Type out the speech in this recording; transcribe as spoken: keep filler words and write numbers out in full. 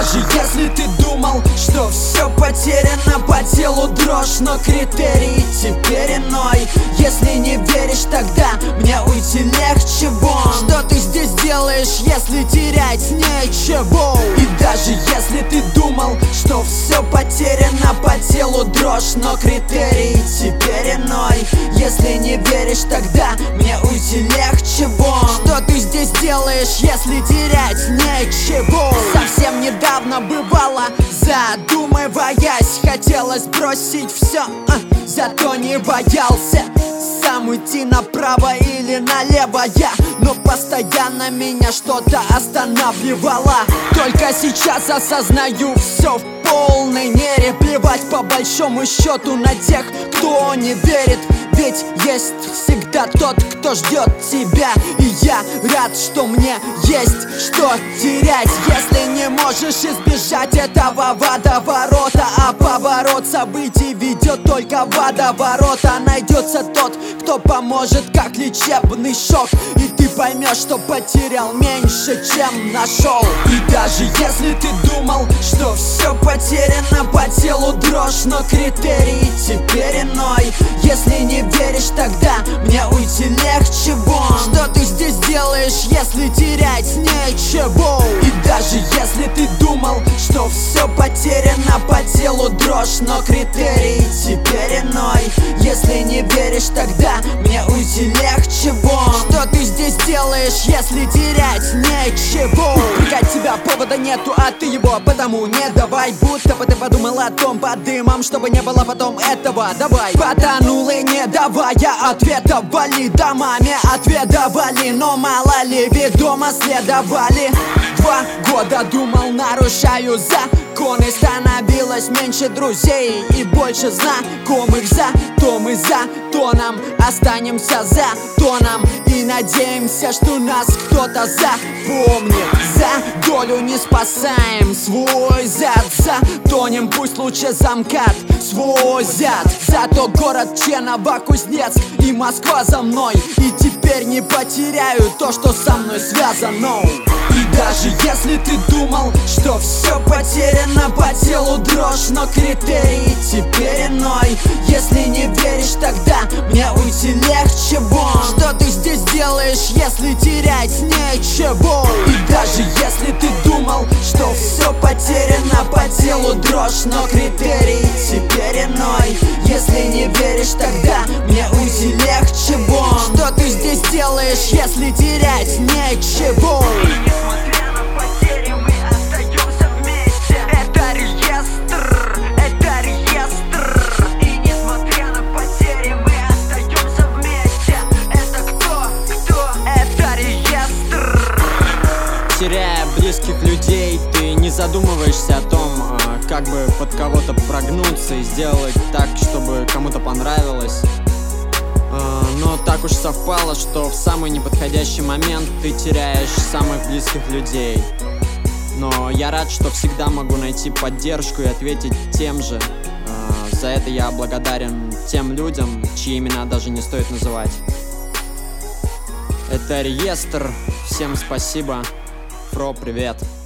даже если ты думал, что все потеряно, по телу дрожь, но критерии теперь иной. Если не веришь, тогда мне уйти легче, вон. Что ты здесь делаешь, если терять нечего? И даже если ты думал, что все потеряно, по телу дрожь, но критерии теперь иной. Если не веришь, тогда мне уйти легче, вон. Что ты здесь делаешь, если терять нечего? Совсем недавно бывало, задумываясь, хотелось бросить все, а, зато не боялся сам уйти направо или налево я. Но постоянно меня что-то останавливало. Только сейчас осознаю все в полной мере. Плевать по большому счету на тех, кто не верит. Ведь есть всегда тот, кто ждет тебя. И я рад, что мне есть что терять. Если не можешь избежать этого водоворота, а поворот событий ведет только водоворот, а найдется тот, кто поможет, как лечебный шок. И ты поймешь, что потерял меньше, чем нашел. И даже если ты думал, что все потеряно, по телу дрожь, но критерии теперь иной. Если не веришь, тогда мне уйти легче, вон. Что ты здесь делаешь, если терять нечего? И даже если ты думал, что все потеряно, по телу дрожь, но критерии теперь иной. Если не веришь, тогда мне уйти легче, вон. Что ты здесь делаешь, если терять нечего? От тебя повода нету, а ты его потому не давай. Будто бы ты подумал о том под дымом, чтобы не было потом этого. Давай. Потонул и не давая ответа, вали домами отведавали, но мало ли ведомо следовали. Два года думал, нарушаю законы, становилось меньше друзей и больше знакомых. Зато мы за тоном останемся за тоном и надеемся, что нас кто-то запомнит. За долю не спасаем свой зад, затонем, пусть лучше замкат свозят. Зато город Ченова, Кузнецк и Москва за мной, и теперь не потеряю то, что со мной связано. И даже если ты думал, что все потеряно, по телу дрожь, но критерии теперь иной. Если не веришь, тогда мне уйти легче, вон. Что ты здесь делаешь, если терять нечего? И даже если ты думал, что все потеряно, по телу дрожь, но критерии теперь иной. Если не веришь, тогда мне уйти легче, вон. Что ты здесь делаешь, если терять нечего? Несмотря на потери, мы остаемся вместе. Это реестр, это реестр. И несмотря на потери, мы остаемся вместе. Это кто? Кто? Это реестр. Теряя близких людей, ты не задумываешься о том, как бы под кого-то прогнуться и сделать так, чтобы кому-то понравилось. Но так уж совпало, что в самый неподходящий момент ты теряешь самых близких людей. Но я рад, что всегда могу найти поддержку и ответить тем же. За это я благодарен тем людям, чьи имена даже не стоит называть. Это реестр. Всем спасибо. Фро, привет.